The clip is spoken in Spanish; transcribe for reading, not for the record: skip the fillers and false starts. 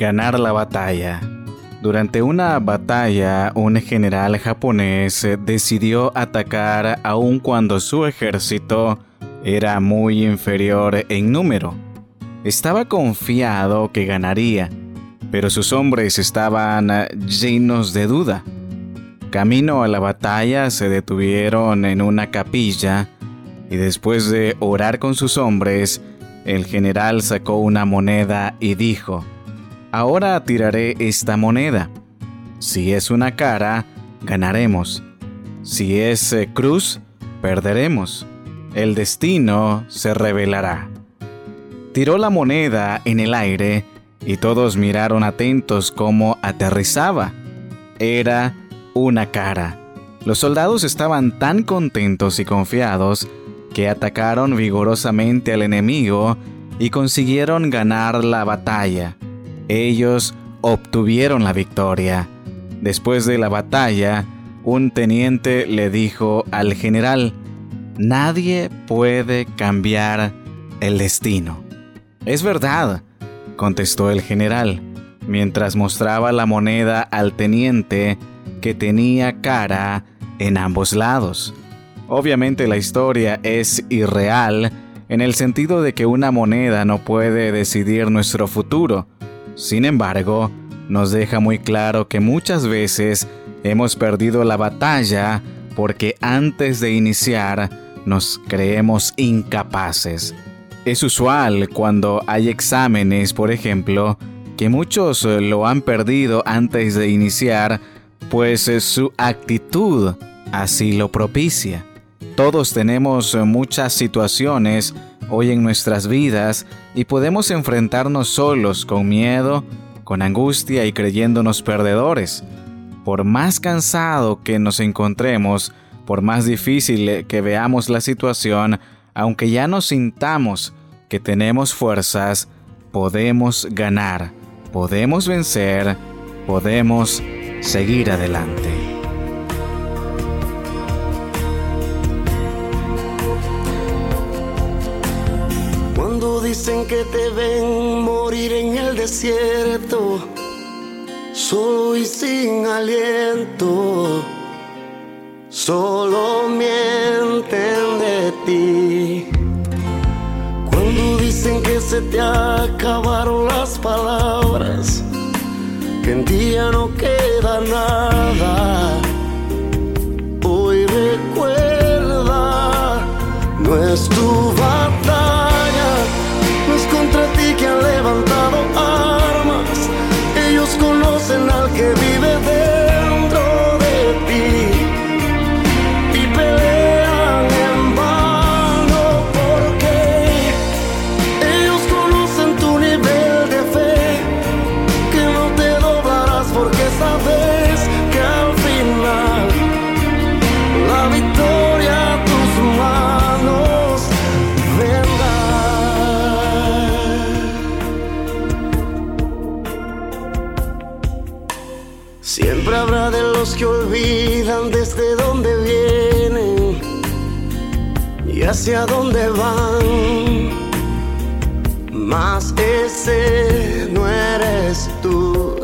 Ganar la batalla. Durante una batalla, un general japonés decidió atacar aun cuando su ejército era muy inferior en número. Estaba confiado que ganaría, pero sus hombres estaban llenos de duda. Camino a la batalla se detuvieron en una capilla y después de orar con sus hombres, el general sacó una moneda y dijo: «Ahora tiraré esta moneda. Si es una cara, ganaremos. Si es cruz, perderemos. El destino se revelará». Tiró la moneda en el aire y todos miraron atentos cómo aterrizaba. Era una cara. Los soldados estaban tan contentos y confiados que atacaron vigorosamente al enemigo y consiguieron ganar la batalla. Ellos obtuvieron la victoria. Después de la batalla, un teniente le dijo al general: «Nadie puede cambiar el destino». «Es verdad», contestó el general, mientras mostraba la moneda al teniente, que tenía cara en ambos lados. Obviamente la historia es irreal en el sentido de que una moneda no puede decidir nuestro futuro. Sin embargo, nos deja muy claro que muchas veces hemos perdido la batalla porque antes de iniciar nos creemos incapaces. Es usual cuando hay exámenes, por ejemplo, que muchos lo han perdido antes de iniciar, pues su actitud así lo propicia. Todos tenemos muchas situaciones hoy en nuestras vidas y podemos enfrentarnos solos, con miedo, con angustia y creyéndonos perdedores. Por más cansado que nos encontremos, por más difícil que veamos la situación, aunque ya nos sintamos que tenemos fuerzas, podemos ganar, podemos vencer, podemos seguir adelante. Cuando dicen que te ven morir en el desierto, solo y sin aliento, solo mienten de ti. Cuando dicen que se te acabaron las palabras, que en ti ya no queda nada, hoy recuerda, no es tu batalla, no es contra ti que han levantado armas. Ellos conocen al que vive dentro de ti y pelean en vano, porque ellos conocen tu nivel de fe, que no te doblarás porque sabes que al final la victoria a tus manos vendrá. Siempre habrá de los que olvidan desde dónde vienen y hacia dónde van, mas ese no eres tú.